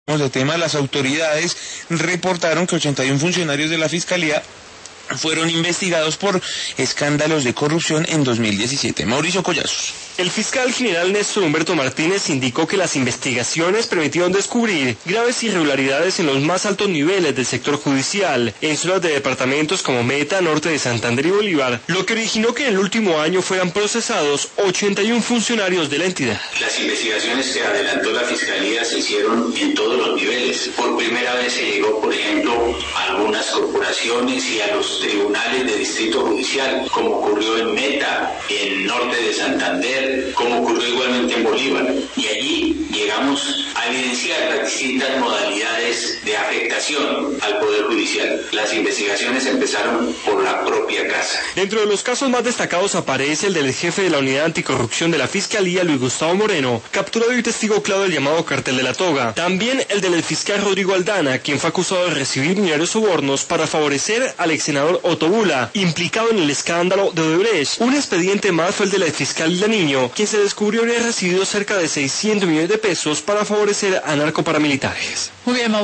de tema, las autoridades reportaron que 81 funcionarios de la Fiscalía fueron investigados por escándalos de corrupción en 2017. Mauricio Collazos. El fiscal general Néstor Humberto Martínez indicó que las investigaciones permitieron descubrir graves irregularidades en los más altos niveles del sector judicial, en zonas de departamentos como Meta, Norte de Santander y Bolívar, lo que originó que en el último año fueran procesados 81 funcionarios de la entidad. Las investigaciones que adelantó la Fiscalía se hicieron en todos los niveles. Por primera vez se llegó, por ejemplo, a algunas corporaciones y a los tribunales de distrito judicial, como ocurrió en Meta, en Norte de Santander, como ocurrió igualmente en Bolívar. Y allí llegamos a evidenciar las distintas modalidades de afectación al Poder Judicial. Las investigaciones empezaron por la propia casa. Dentro de los casos más destacados aparece el del jefe de la Unidad Anticorrupción de la Fiscalía, Luis Gustavo Moreno, capturado y testigo clave del llamado Cartel de la Toga. También el del fiscal Rodrigo Aldana, quien fue acusado de recibir millonarios sobornos para favorecer al ex senador Otto Bula, implicado en el escándalo de Odebrecht. Un expediente más fue el del fiscal Hilda Niño, quien se descubrió haber recibido cerca de 600 millones de pesos para favorecer a narcoparamilitares. Muy bien,